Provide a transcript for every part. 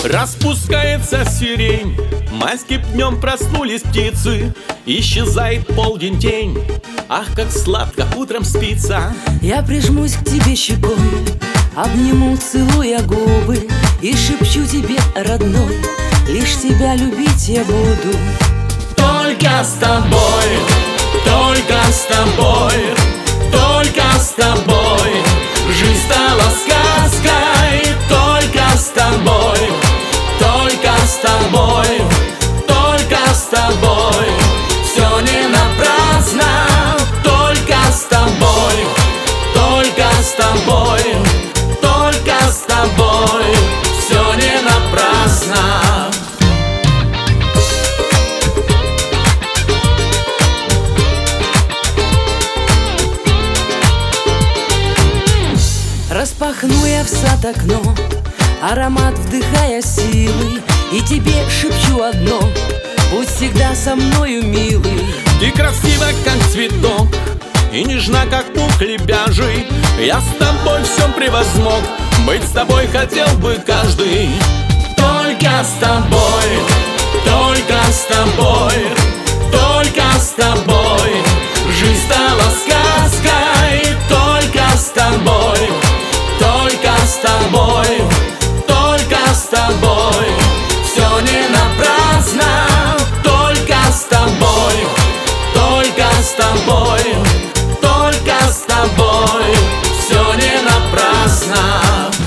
Распускается сирень, майским днем проснулись птицы. Исчезает полдень тень, ах, как сладко утром спится. Я прижмусь к тебе щекой, обниму, целуя губы, и шепчу тебе, родной, лишь тебя любить я буду. Только с тобой, только с тобой, только с тобой жизнь стала сказкой. Только с тобой, только с тобой, только с тобой все не напрасно. Только с тобой, только с тобой, только с тобой все не напрасно. Распахну я в сад окно, аромат вдыхая силы, и тебе шепчу одно: будь всегда со мною, милый. Ты красива, как цветок, и нежна, как пух лебяжий. Я с тобой всем превозмог, быть с тобой хотел бы каждый. Только с тобой, только с тобой, только с тобой жизнь стала сказкой. Только с тобой, только с тобой, только с тобой все не напрасно. Только с тобой, только с тобой, только с тобой все не напрасно.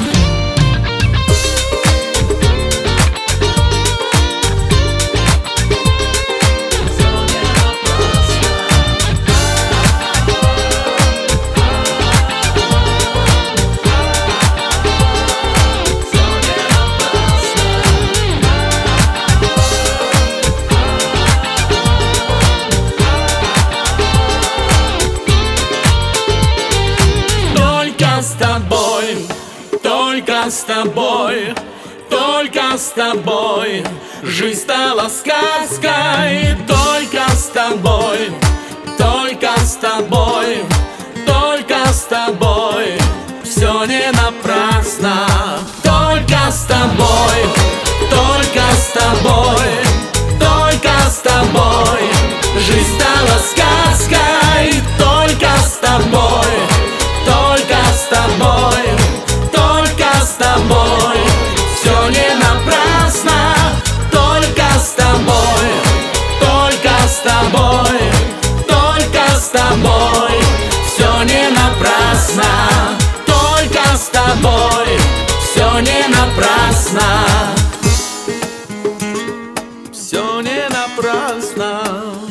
С тобой, только с тобой, только с тобой жизнь стала сказкой. Только с тобой, только с тобой, только с тобой все не напрасно. Только с тобой, только с тобой, только с тобой жизнь стала сказкой. Только с тобой, только с тобой, только с тобой все не напрасно. Только с тобой, только с тобой, только с тобой все не напрасно. Только с тобой все не напрасно. Все не напрасно.